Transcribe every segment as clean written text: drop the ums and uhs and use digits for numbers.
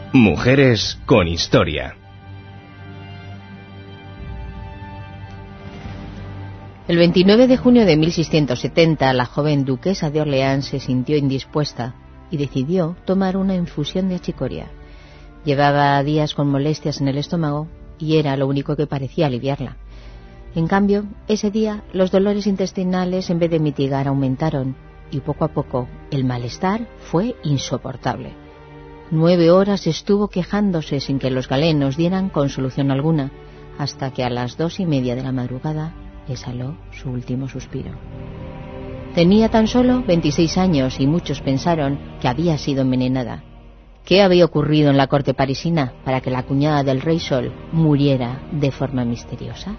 Mujeres con historia. El 29 de junio de 1670, la joven duquesa de Orleans se sintió indispuesta y decidió tomar una infusión de achicoria. Llevaba días con molestias en el estómago y era lo único que parecía aliviarla. En cambio, ese día los dolores intestinales, en vez de mitigar, aumentaron y poco a poco el malestar fue insoportable. 9 horas estuvo quejándose sin que los galenos dieran consolución alguna, hasta que a las 2:30 de la madrugada exhaló su último suspiro. Tenía tan solo 26 años y muchos pensaron que había sido envenenada. ¿Qué había ocurrido en la corte parisina para que la cuñada del rey Sol muriera de forma misteriosa?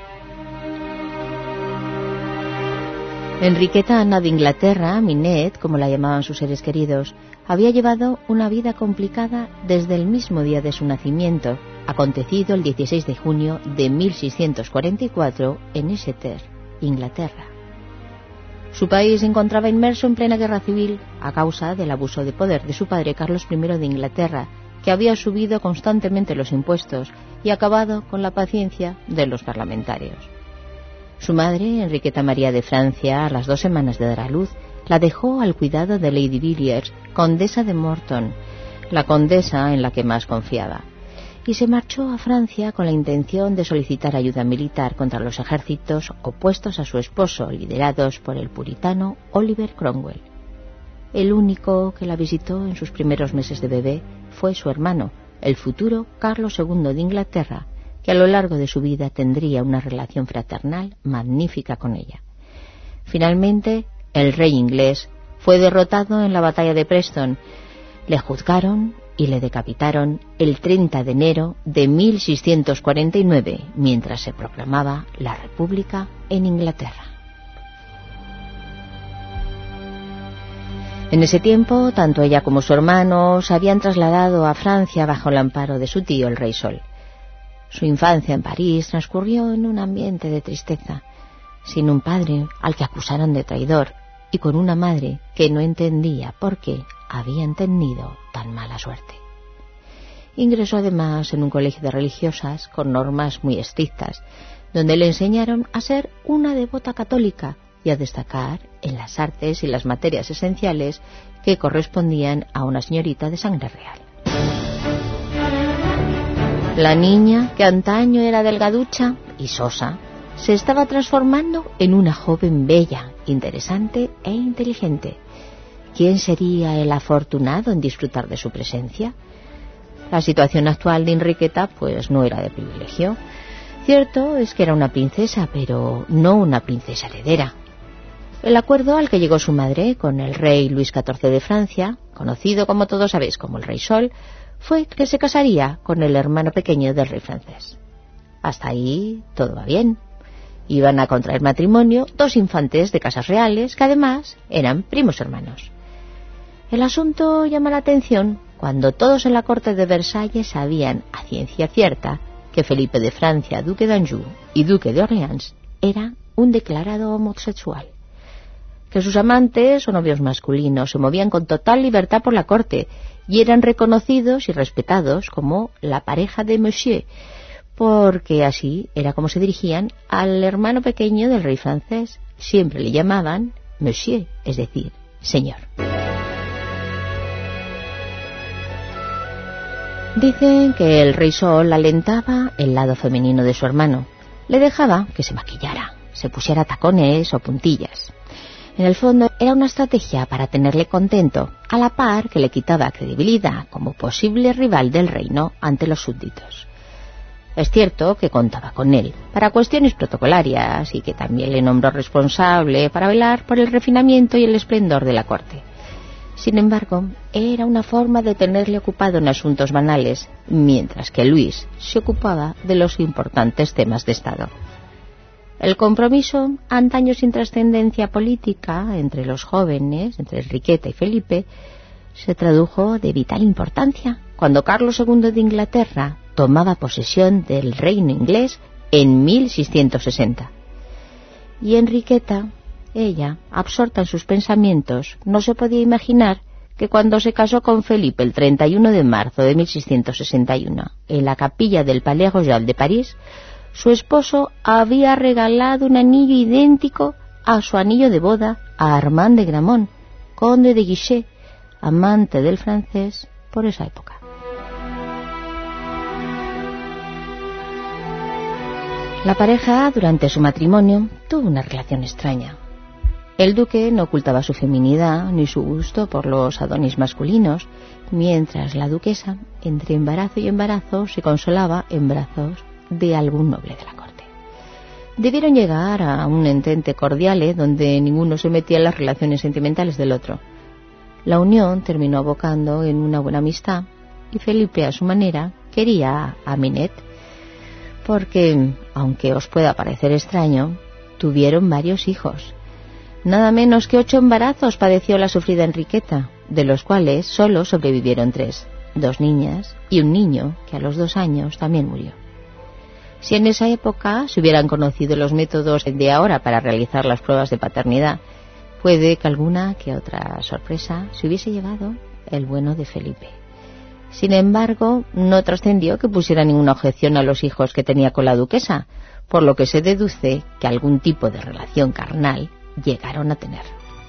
Enriqueta Ana de Inglaterra, Minette, como la llamaban sus seres queridos, había llevado una vida complicada desde el mismo día de su nacimiento, acontecido el 16 de junio de 1644 en Exeter, Inglaterra. Su país se encontraba inmerso en plena guerra civil a causa del abuso de poder de su padre Carlos I de Inglaterra, que había subido constantemente los impuestos y acabado con la paciencia de los parlamentarios. Su madre, Enriqueta María de Francia, a las 2 semanas de dar a luz, la dejó al cuidado de Lady Villiers, condesa de Morton, la condesa en la que más confiaba, y se marchó a Francia con la intención de solicitar ayuda militar contra los ejércitos opuestos a su esposo, liderados por el puritano Oliver Cromwell. El único que la visitó en sus primeros meses de bebé fue su hermano, el futuro Carlos II de Inglaterra, que a lo largo de su vida tendría una relación fraternal magnífica con ella. Finalmente, el rey inglés fue derrotado en la batalla de Preston. Le juzgaron y le decapitaron el 30 de enero de 1649, mientras se proclamaba la República en Inglaterra. En ese tiempo, tanto ella como su hermano se habían trasladado a Francia bajo el amparo de su tío, el rey Sol. Su infancia en París transcurrió en un ambiente de tristeza, sin un padre al que acusaron de traidor y con una madre que no entendía por qué habían tenido tan mala suerte. Ingresó además en un colegio de religiosas con normas muy estrictas, donde le enseñaron a ser una devota católica y a destacar en las artes y las materias esenciales que correspondían a una señorita de sangre real. La niña, que antaño era delgaducha y sosa, se estaba transformando en una joven bella, interesante e inteligente. ¿Quién sería el afortunado en disfrutar de su presencia? La situación actual de Enriqueta pues no era de privilegio. Cierto es que era una princesa, pero no una princesa heredera. El acuerdo al que llegó su madre con el rey Luis XIV de Francia, conocido como todos sabéis como el rey Sol, fue que se casaría con el hermano pequeño del rey francés. Hasta ahí todo va bien. Iban a contraer matrimonio 2 infantes de casas reales que además eran primos hermanos. El asunto llama la atención cuando todos en la corte de Versalles sabían a ciencia cierta que Felipe de Francia, duque de Anjou y duque de Orleans, era un declarado homosexual, que sus amantes o novios masculinos se movían con total libertad por la corte y eran reconocidos y respetados como la pareja de Monsieur, porque así era como se dirigían al hermano pequeño del rey francés. Siempre le llamaban Monsieur, es decir, señor. Dicen que el rey Sol alentaba el lado femenino de su hermano. Le dejaba que se maquillara, se pusiera tacones o puntillas. En el fondo era una estrategia para tenerle contento, a la par que le quitaba credibilidad como posible rival del reino ante los súbditos. Es cierto que contaba con él para cuestiones protocolarias y que también le nombró responsable para velar por el refinamiento y el esplendor de la corte. Sin embargo, era una forma de tenerle ocupado en asuntos banales, mientras que Luis se ocupaba de los importantes temas de Estado. El compromiso, antaño sin trascendencia política, entre los jóvenes, entre Enriqueta y Felipe, se tradujo de vital importancia cuando Carlos II de Inglaterra tomaba posesión del reino inglés en 1660. Y Enriqueta, ella, absorta en sus pensamientos, no se podía imaginar que cuando se casó con Felipe el 31 de marzo de 1661 en la capilla del Palais Royal de París, su esposo había regalado un anillo idéntico a su anillo de boda a Armand de Gramont, conde de Guiche, amante del francés por esa época. La pareja, durante su matrimonio, tuvo una relación extraña. El duque no ocultaba su feminidad ni su gusto por los adonis masculinos, mientras la duquesa, entre embarazo y embarazo, se consolaba en brazos de algún noble de la corte. Debieron llegar a un entente cordial donde ninguno se metía en las relaciones sentimentales del otro. La unión terminó abocando en una buena amistad y Felipe, a su manera, quería a Minette porque, aunque os pueda parecer extraño, tuvieron varios hijos. Nada menos que 8 embarazos padeció la sufrida Enriqueta, de los cuales solo sobrevivieron 3, 2 niñas y un niño que a los 2 años también murió. Si en esa época se hubieran conocido los métodos de ahora para realizar las pruebas de paternidad, puede que alguna que otra sorpresa se hubiese llevado el bueno de Felipe. Sin embargo, no trascendió que pusiera ninguna objeción a los hijos que tenía con la duquesa, por lo que se deduce que algún tipo de relación carnal llegaron a tener.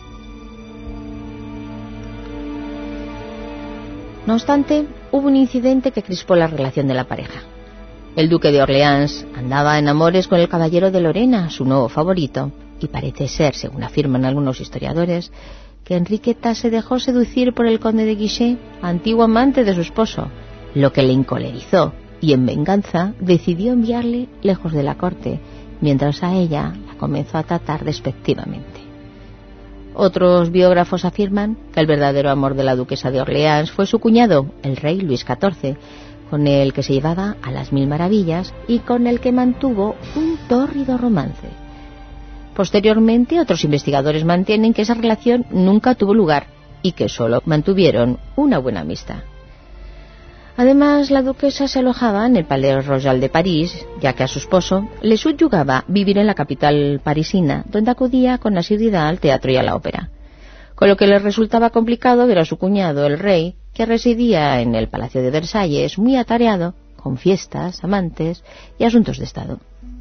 No obstante, hubo un incidente que crispó la relación de la pareja. El duque de Orleans andaba en amores con el caballero de Lorena, su nuevo favorito, y parece ser, según afirman algunos historiadores, que Enriqueta se dejó seducir por el conde de Guiche, antiguo amante de su esposo, lo que le encolerizó, y en venganza decidió enviarle lejos de la corte, mientras a ella la comenzó a tratar despectivamente. Otros biógrafos afirman que el verdadero amor de la duquesa de Orleans fue su cuñado, el rey Luis XIV, con el que se llevaba a las mil maravillas y con el que mantuvo un tórrido romance. Posteriormente, otros investigadores mantienen que esa relación nunca tuvo lugar y que solo mantuvieron una buena amistad. Además, la duquesa se alojaba en el Palais Royal de París, ya que a su esposo le subyugaba vivir en la capital parisina, donde acudía con asiduidad al teatro y a la ópera, con lo que le resultaba complicado ver a su cuñado, el rey, que residía en el Palacio de Versalles, muy atareado con fiestas, amantes y asuntos de Estado.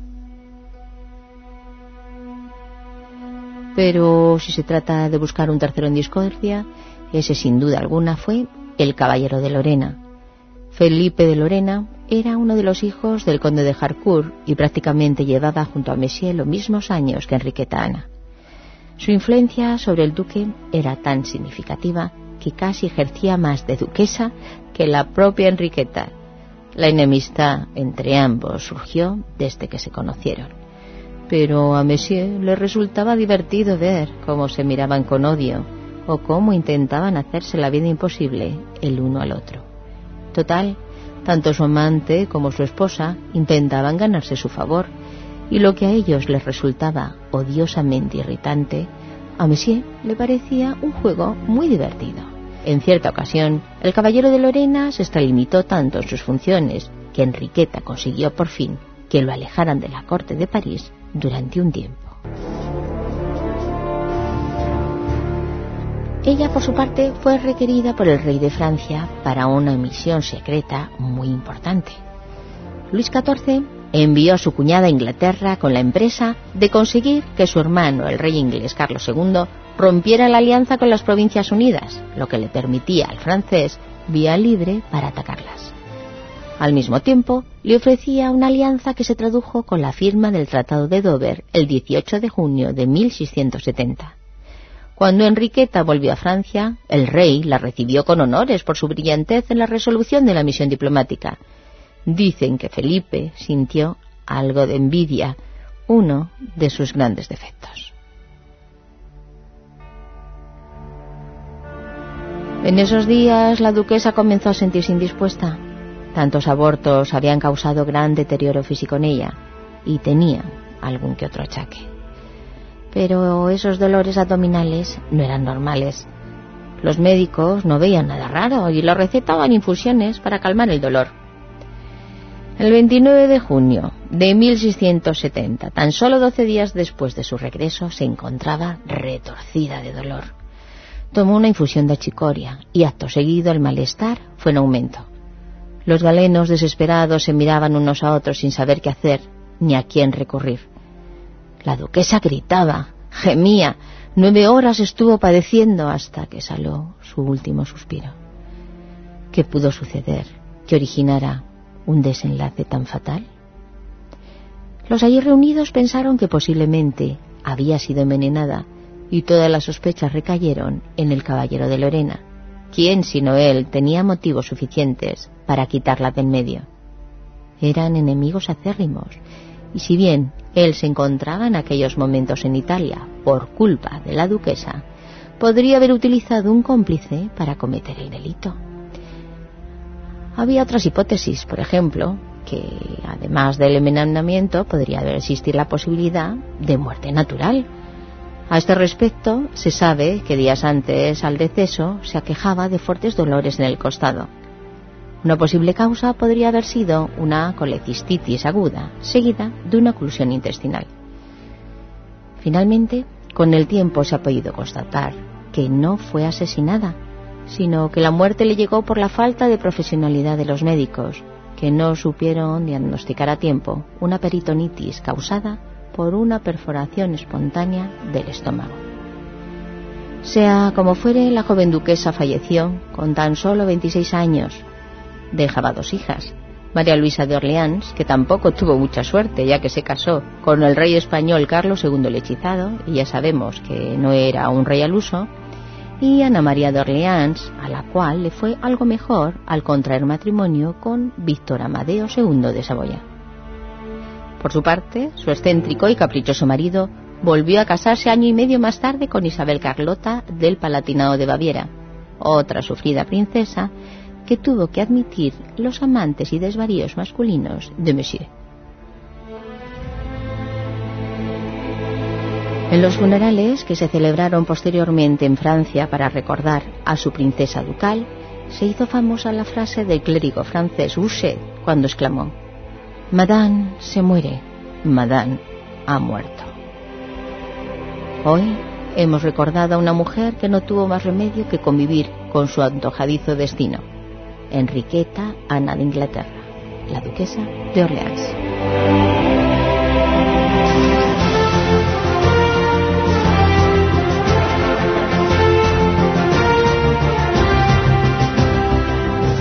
Pero si se trata de buscar un tercero en discordia, ese sin duda alguna fue el caballero de Lorena. Felipe de Lorena era uno de los hijos del conde de Harcourt y prácticamente llevaba junto a Monsieur los mismos años que Enriqueta Ana. Su influencia sobre el duque era tan significativa que casi ejercía más de duquesa que la propia Enriqueta. La enemistad entre ambos surgió desde que se conocieron. Pero a Monsieur le resultaba divertido ver cómo se miraban con odio o cómo intentaban hacerse la vida imposible el uno al otro. Total, tanto su amante como su esposa intentaban ganarse su favor, y lo que a ellos les resultaba odiosamente irritante, a Monsieur le parecía un juego muy divertido. En cierta ocasión, el caballero de Lorena se extralimitó tanto en sus funciones que Enriqueta consiguió por fin que lo alejaran de la corte de París durante un tiempo. Ella, por su parte, fue requerida por el rey de Francia para una misión secreta muy importante. Luis XIV envió a su cuñada a Inglaterra con la empresa de conseguir que su hermano, el rey inglés Carlos II, rompiera la alianza con las Provincias Unidas, lo que le permitía al francés vía libre para atacarlas. Al mismo tiempo, le ofrecía una alianza que se tradujo con la firma del Tratado de Dover el 18 de junio de 1670. Cuando Enriqueta volvió a Francia, el rey la recibió con honores por su brillantez en la resolución de la misión diplomática. Dicen que Felipe sintió algo de envidia, uno de sus grandes defectos. En esos días la duquesa comenzó a sentirse indispuesta. Tantos abortos habían causado gran deterioro físico en ella y tenía algún que otro achaque. Pero esos dolores abdominales no eran normales. Los médicos no veían nada raro y le recetaban infusiones para calmar el dolor. El 29 de junio de 1670, tan solo 12 días después de su regreso, se encontraba retorcida de dolor. Tomó una infusión de achicoria y acto seguido el malestar fue en aumento. Los galenos desesperados se miraban unos a otros sin saber qué hacer ni a quién recurrir. La duquesa gritaba, gemía, 9 horas estuvo padeciendo hasta que exhaló su último suspiro. ¿Qué pudo suceder que originara un desenlace tan fatal? Los allí reunidos pensaron que posiblemente había sido envenenada y todas las sospechas recayeron en el caballero de Lorena. ¿Quién sino él tenía motivos suficientes para quitarla del medio? Eran enemigos acérrimos, y si bien él se encontraba en aquellos momentos en Italia por culpa de la duquesa, podría haber utilizado un cómplice para cometer el delito. Había otras hipótesis, por ejemplo, que además del envenenamiento podría haber existido la posibilidad de muerte natural. A este respecto, se sabe que días antes al deceso se aquejaba de fuertes dolores en el costado. Una posible causa podría haber sido una colecistitis aguda, seguida de una oclusión intestinal. Finalmente, con el tiempo se ha podido constatar que no fue asesinada, sino que la muerte le llegó por la falta de profesionalidad de los médicos, que no supieron diagnosticar a tiempo una peritonitis causada por una perforación espontánea del estómago. Sea como fuere, la joven duquesa falleció con tan solo 26 años. Dejaba 2 hijas, María Luisa de Orleans, que tampoco tuvo mucha suerte ya que se casó con el rey español Carlos II el Hechizado, y ya sabemos que no era un rey al uso, y Ana María de Orleans, a la cual le fue algo mejor al contraer matrimonio con Víctor Amadeo II de Saboya. Por su parte, su excéntrico y caprichoso marido volvió a casarse año y medio más tarde con Isabel Carlota del Palatinado de Baviera, otra sufrida princesa que tuvo que admitir los amantes y desvaríos masculinos de Monsieur. En los funerales que se celebraron posteriormente en Francia para recordar a su princesa ducal, se hizo famosa la frase del clérigo francés Boucher cuando exclamó: «Madame se muere, Madame ha muerto». Hoy hemos recordado a una mujer que no tuvo más remedio que convivir con su antojadizo destino, Enriqueta Ana de Inglaterra, la duquesa de Orleans.